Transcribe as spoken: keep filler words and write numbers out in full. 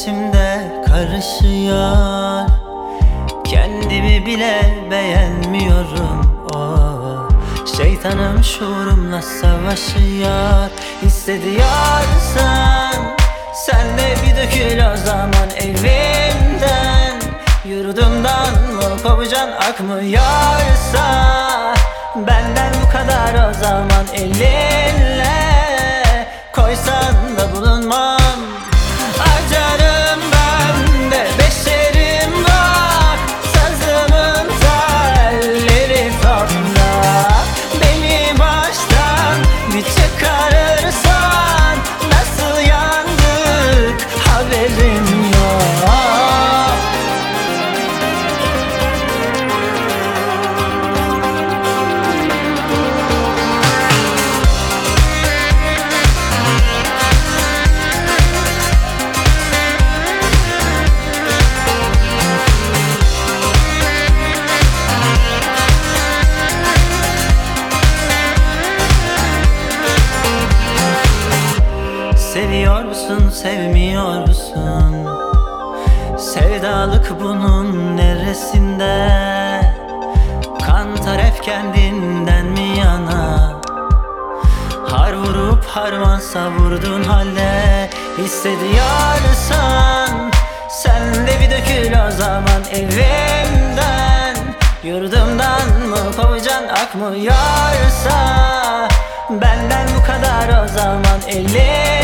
içimde karışıyor. Kendimi bile beğenmiyorum. Oh, şeytanım şuurumla savaşıyor. Hissediyorsan sen de bir dökül o zaman evimden. Yurdumdan mı kovacan akmıyorsa, benden bu kadar o zaman elinle koysan da bulunmam. Acarım ben de beşerim bak, sazımın telleri toprak. Beni baştan bir çıkarırsan nasıl yandık haberim yok. Seviyor musun, sevmiyor musun? Sevdalık bunun neresinde? Kantar hep kendinden mi yana? Har vurup harman savurdun halde. Hissediyorsan sen de bir dökül o zaman evimden. Yurdumdan mı kovacan akmıyorsa, benden bu kadar o zaman elim.